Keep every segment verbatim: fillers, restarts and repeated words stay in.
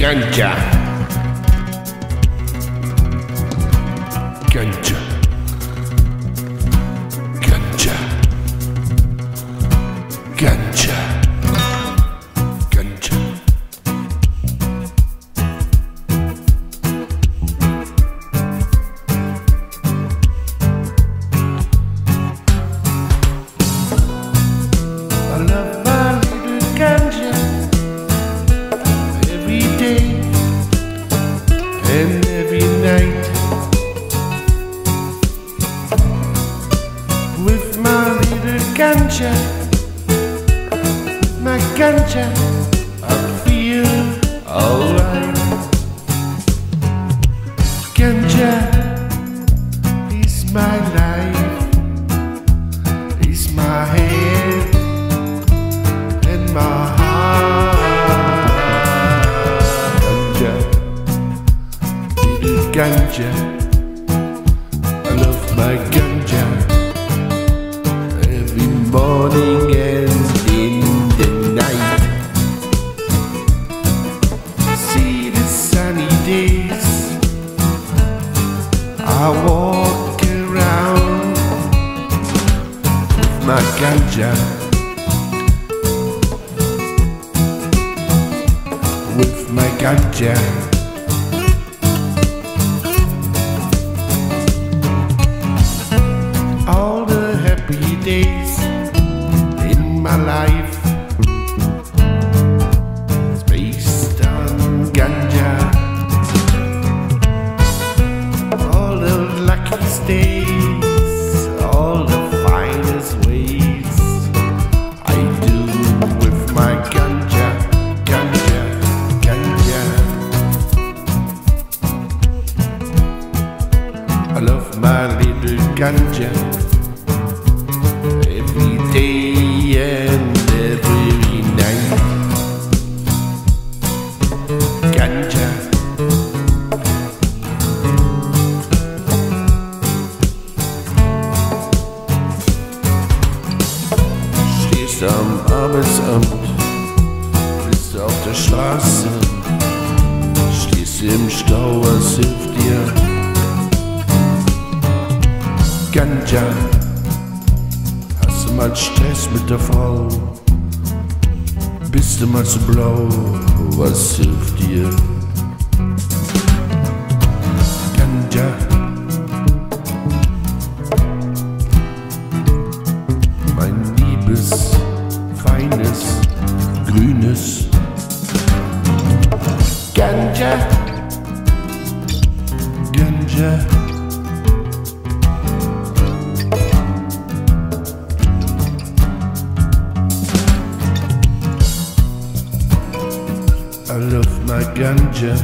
Ganja. Ganja. Ganja. Ganja. Ganja. I love my little ganja every day and every night. With my little ganja, my ganja, I feel alright. Ganja is my life, is my head and my heart. Ganja, little ganja, I love my ganja. Every morning and in the night, see the sunny days, I walk around with my ganja, with my ganja. All the happy days in my life is based on ganja. All the luckiest days, all the finest ways, I do with my ganja, ganja, ganja. I love my little ganja every day and every night. Ganja. Stehst am Arbeitsamt, bist auf der Straße, stehst im Stau, was hilft dir? Ganja. Hast du mal Stress mit der Frau? Bist du mal zu blau? Was hilft dir? Ganja. Mein liebes, feines, grünes Ganja. Ganja. I love my ganja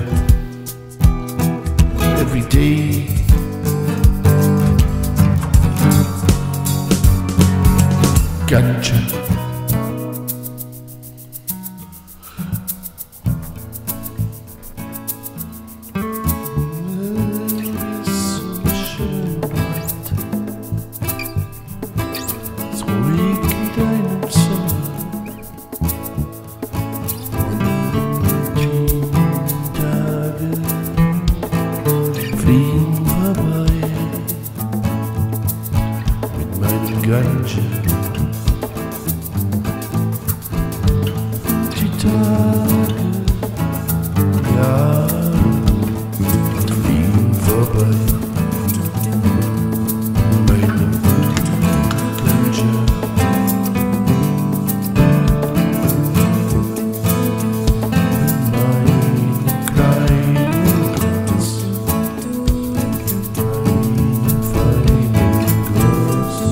every day. Ganja. Ganja. Die Tage, Jahre fliegen vorbei. Meine Ganja. Mein kleiner Glas. Mein feiner Glas.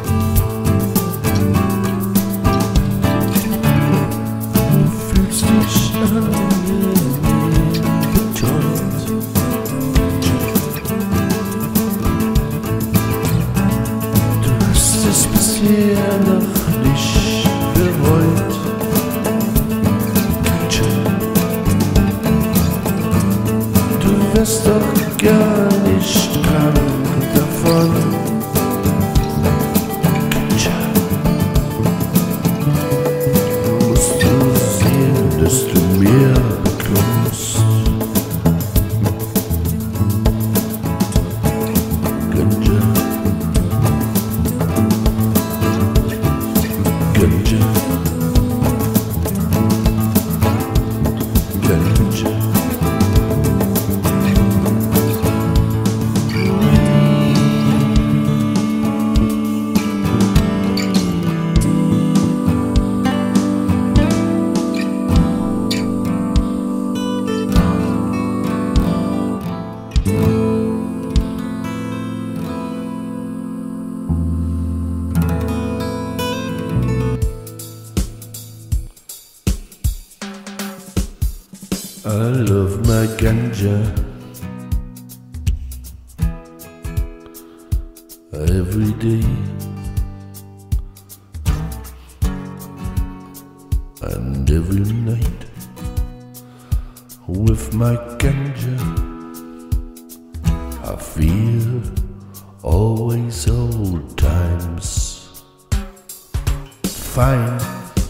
Bisher noch nicht bereut. Du wirst doch gar nicht krank davon. Musst du sehen, dass du mehr bekommst. I love my ganja every day, and every night with my ganja I feel always old times fine.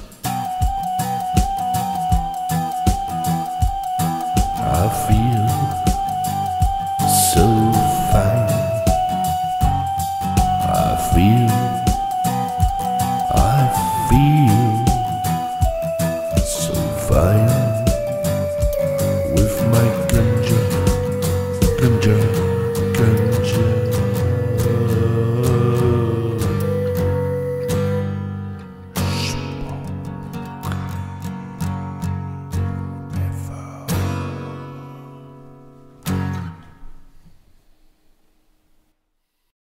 I feel so fine. I feel, I feel